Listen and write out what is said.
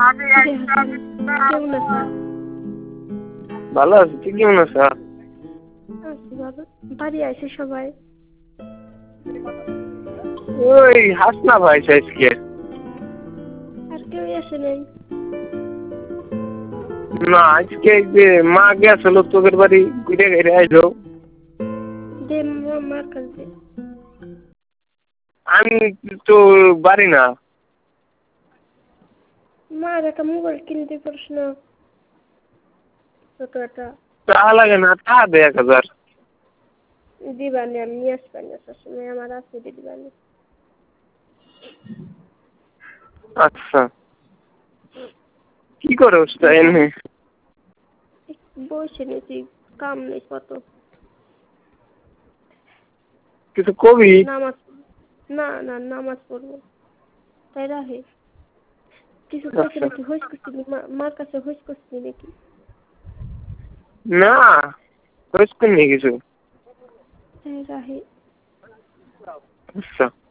কেমন আছো? ভালো আছি, তুই কেমন আছো? আছি ভালো। বাড়ি আছে সবাই? ওই হাসনা ভাই আজকে। আর কেউ আসে নাই? না, আজকে যে মা গেছিল তোদের বাড়ি ঘুরে ঘুরে আইলো। দে মার কাছে। আমি তো বাড়ি না। মার একটা মোবাইল কিনতে পারিস না? ছোট একটা। টাকা লাগে না, টাকা দে 1000। দিবানি আমি নিয়ে আসবানি, সবসময় আমার আছে দিবানি। আচ্ছা, কি করছ তাই এনে? বসে নিয়েছি, কাম নেই কত। কিছু কবি? নামাজ না না নামাজ পড়বো তাই রাহে। কিছু কাছে আচ্ছা, নাকি হইস করছিলি, মার কাছে হইস করছিলি নাকি? না হয়েছে কিছু। তাই রাহে। আচ্ছা।